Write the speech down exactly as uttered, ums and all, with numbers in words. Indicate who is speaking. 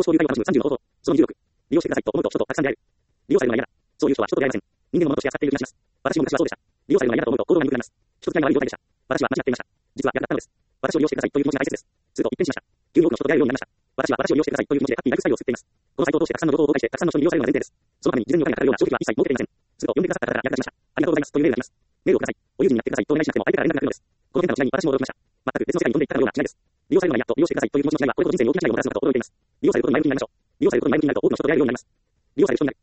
Speaker 1: 交流会を楽しむさんじゅうの方法。そのにじゅうろく。利用してくださいと思うと人とたくさん出会える。利用されるのが嫌だ。そういう人は人と出会えません。人間のものとして扱っている気がします。私も昔はそうでした。利用されるのが嫌だと思うと行動が鈍くなります。人付き合いが悪い状態でした。私は間違っていました。実は逆だったのです。私を利用してくださいという気持ちが大切です。すると一転しました。急に多くの人と出会えるようになりました。私は私を利用してくださいという気持ちでハッピーなライフスタイルを作っています。このサイトを通してたくさんの情報を公開して、たくさんの人に利用されるのが前提です。そのために事前にお金がかかるような障壁は一切設けていません。すると呼んでくださった方から役立ちました。ありがとうございますというメールがあります。メールをください。お友人になってくださいとお願いしなくても相手から連絡が来るのです。この変化の時代に私も驚きました。全く別の世界に飛んでいったかのような違いです。利用されるのが嫌と利用してくださいという気持ちの違いはこれほど人生に大きな違いをもたらすのかと驚いています。利用されることに前向きになりましょう。利用されることに前向きになると多くの人と出会えるようになります。利用される人になる。